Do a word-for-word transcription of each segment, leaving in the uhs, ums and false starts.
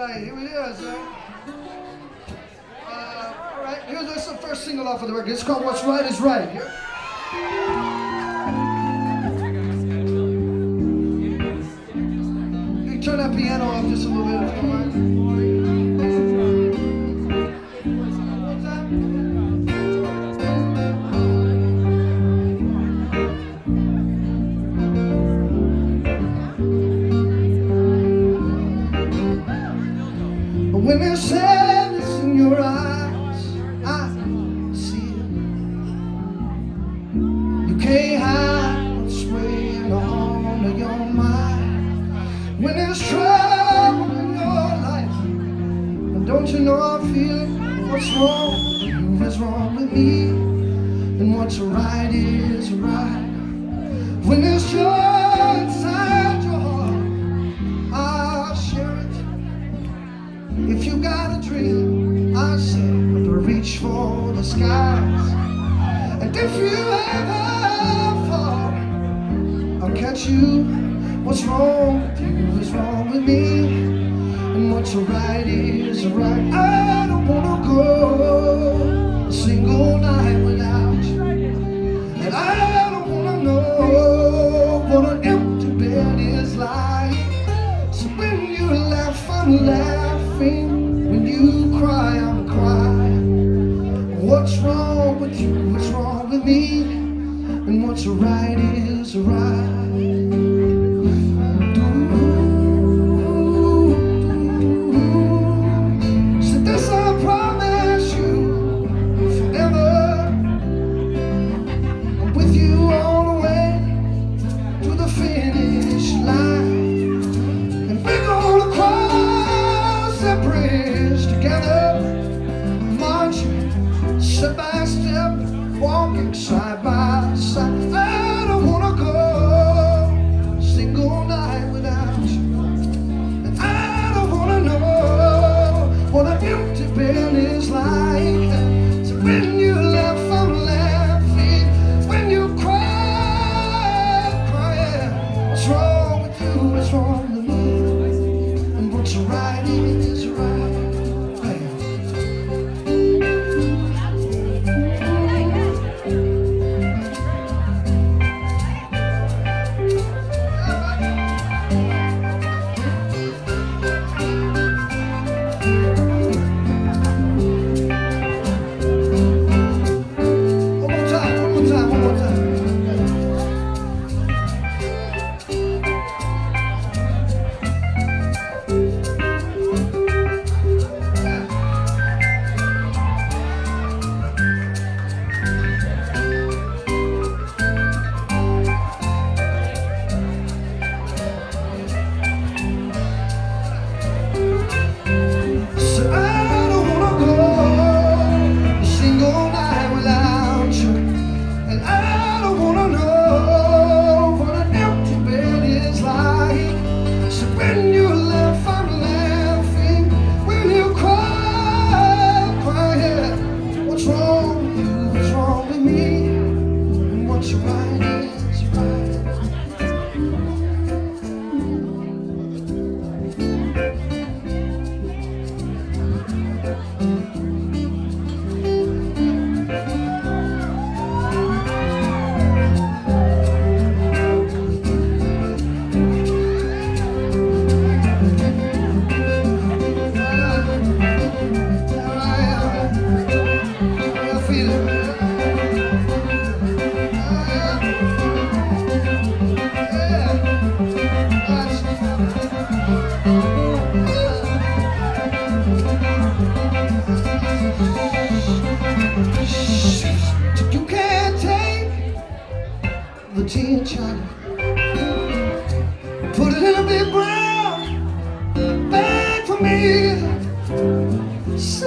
right, here it is, right? Uh, all right, here's this the first single off of the record. It's called What's Right Is Right. Here. You can turn that piano off just a little bit if you don't mind. When there's sadness in your eyes, I see it. You can't hide what's weighing on your mind. When there's trouble in your life, and don't you know I feel it? What's wrong with you is wrong with me, and what's right is right. When there's joy inside your heart, I'll share it. If you got a dream, I say, reach for the skies. And if you ever fall, I'll catch you. What's wrong with you is wrong with me, and what's right is right. I don't wanna go a single night without you, and I don't wanna know what an empty bed is like. So when you laugh, I'm laughing. When you cry, I'm crying. What's wrong with you? What's wrong with me? And what's right is right. So this I promise you forever. I'm with you all the way to the finish line, and we're gonna cross that bridge together, marching step by step, walking side by side. I don't wanna go a single night without you, and I don't wanna know what an empty bed is like. So when you laugh, I'm laughing. When you cry, I'm crying. What's wrong with you? What's wrong with me? And what's right is right. You can't take the tea in China, put it in a big brown bag for me. Sail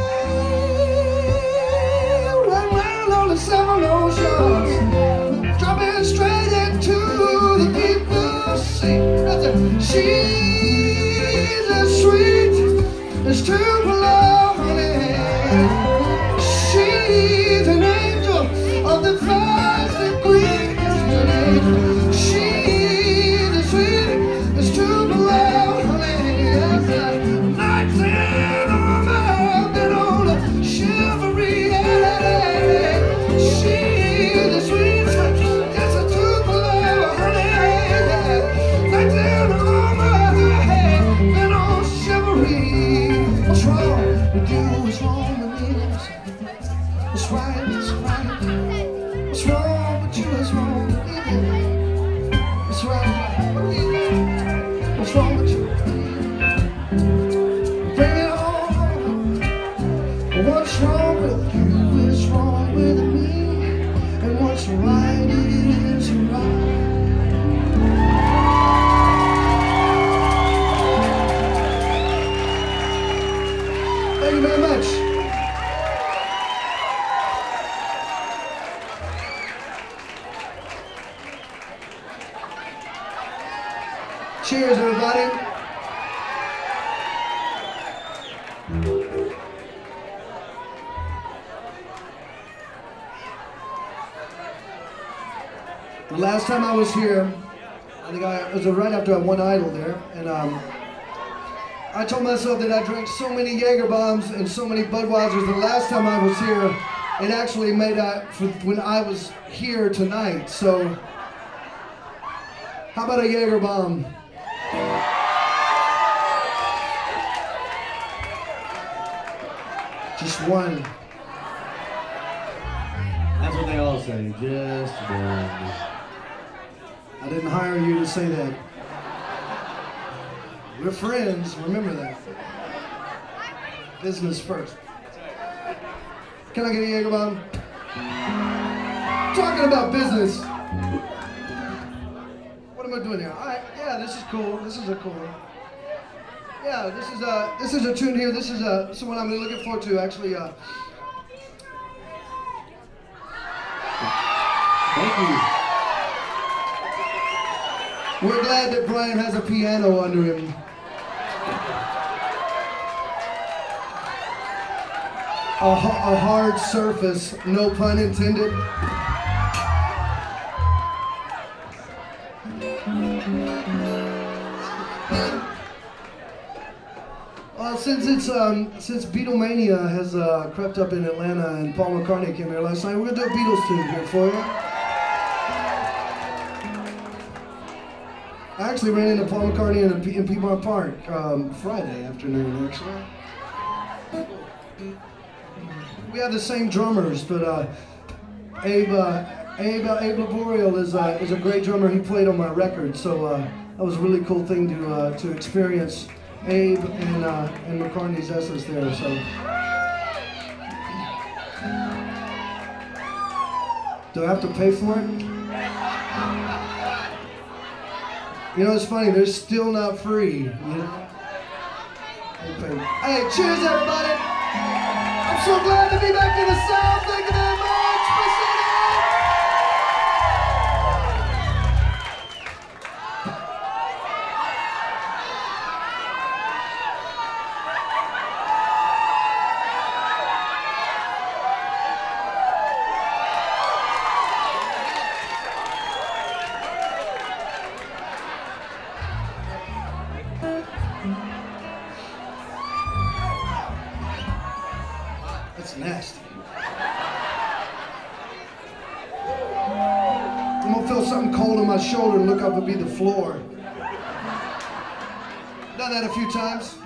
right round on the seven oceans, dropping straight into the deep blue sea. That's it. She's as sweet as Tupelo honey. She's an angel of the first degree. She's as sweet as Tupelo honey. Yes, Thank you very much. Cheers, everybody. The last time I was here, I think I, it was right after I won Idol there, and um, I told myself that I drank so many Jaeger bombs and so many Budweisers. The last time I was here, it actually made up for when I was here tonight. So, how about a Jaeger bomb? Just one. That's what they all say, just one. I didn't hire you to say that. We're friends, remember that. Business first. Can I get a Jaeger bomb? Talking about business. What am I doing here? All right, yeah, this is cool. This is a cool one. Yeah, this is a this is a tune here. This is a this is one I'm really looking forward to. Actually, uh. Thank you. We're glad that Brian has a piano under him. A, a hard surface, no pun intended. Well, since it's um, since Beatlemania has uh, crept up in Atlanta and Paul McCartney came here last night, we're gonna do a Beatles tune here for you. I actually ran into Paul McCartney in, in Piedmont Park um, Friday afternoon, actually. We have the same drummers, but uh, Abe, uh, Abe, uh, Abe Laboriel is, uh, is a great drummer. He played on my record, so uh, that was a really cool thing to uh, to experience Abe and uh, and McCartney's essence there. So, do I have to pay for it? You know, it's funny. They're still not free. You know? Hey, cheers, everybody! I'm so glad to be back in the South. Thank you very much. That's nasty. I'm gonna feel something cold on my shoulder and look up and be the floor. Done that a few times.